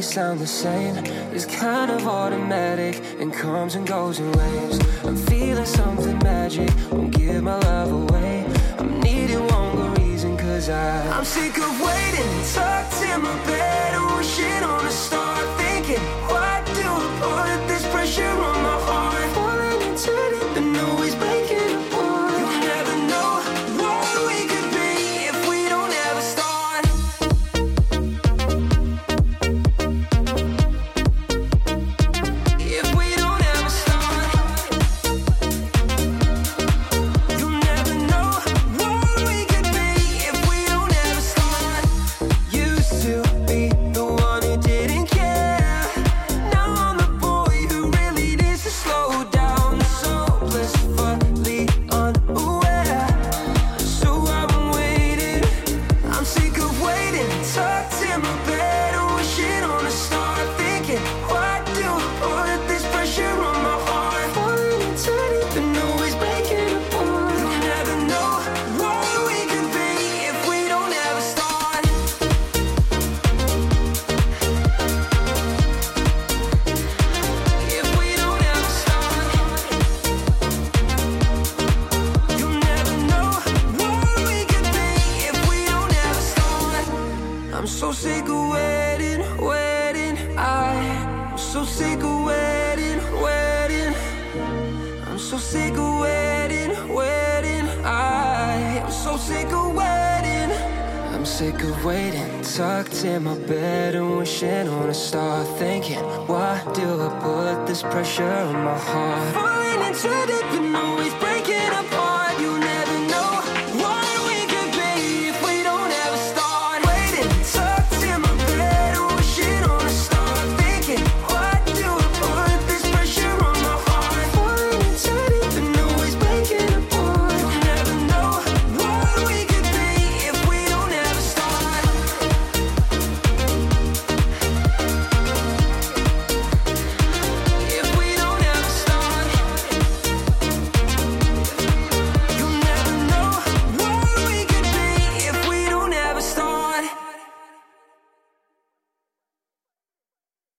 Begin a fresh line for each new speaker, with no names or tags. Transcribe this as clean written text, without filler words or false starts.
always sound the same. It's kind of automatic and comes and goes in waves. I'm feeling something magic, won't give my love away. I'm needing one good reason, cause I'm sick of waiting, tucked in my bed, wishing on a star, thinking, why do I put this pressure on my heart? Falling into deep and always breaking apart. You'll never know what we could be if we don't ever start. If we don't ever start, you'll never know what we could be if we don't ever start. Used to be the one who didn't care. Now I'm the boy who really needs to slow down. So blissfully unaware. So I'm waiting. I'm sick of waiting, tucked in my bed, wishing on a star, thinking, why do I put this pressure on my heart? Falling into deep and always breaking apart. You'll never know what we could be if we don't ever start. If we don't ever start, you'll never know what we could be if we don't ever start. I'm so sick of waiting, waiting. I'm so sick of waiting, waiting. I'm so sick of waiting, waiting. I'm so sick of waiting. I'm sick of waiting, tucked in my bed and wishing on a star, thinking, why do I put this pressure on my heart? Falling into deep and always breaking